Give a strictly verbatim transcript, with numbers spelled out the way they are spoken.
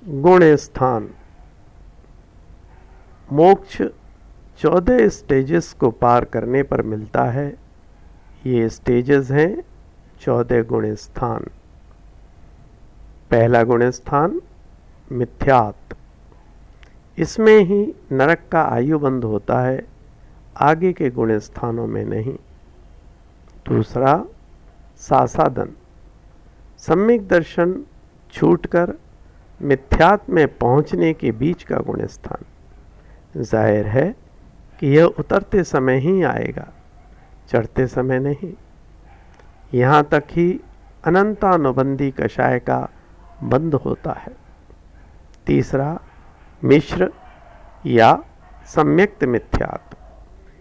गुण स्थान। मोक्ष चौदह स्टेजेस को पार करने पर मिलता है। ये स्टेजेस हैं चौदह गुण स्थान। पहला गुण स्थान मिथ्यात्व, इसमें ही नरक का आयु बंद होता है, आगे के गुण स्थानों में नहीं। दूसरा सासादन, सम्यक दर्शन छूटकर मिथ्यात्व में पहुंचने के बीच का गुण स्थान। जाहिर है कि यह उतरते समय ही आएगा, चढ़ते समय नहीं। यहाँ तक ही अनंतानुबंधी कषाय का बंद होता है। तीसरा मिश्र या सम्यक्त मिथ्यात्व,